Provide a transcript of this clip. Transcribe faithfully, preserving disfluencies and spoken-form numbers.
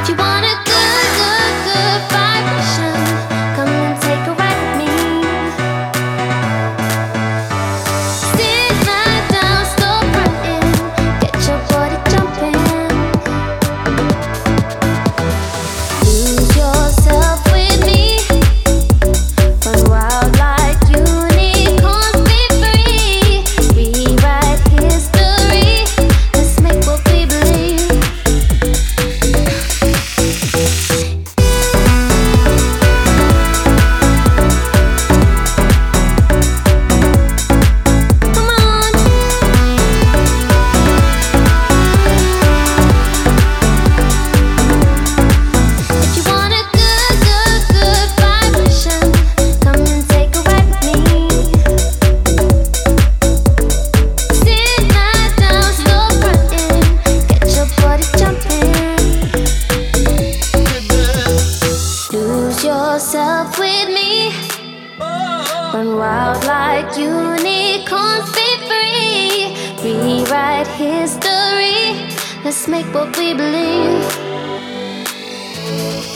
If you want a good, good, good vibration, come and take a ride with me. Sit right down, stop running, get your body jumping. Lose yourself with me, run wild like unicorns, be free. Rewrite history, let's make what we believe. Come on. If you want a good, good, good vibration, come and take a ride with me. Sit right down, stop running, get your body jumping. Lose yourself with me, run wild like unicorns, be free. Rewrite history, let's make what we believe.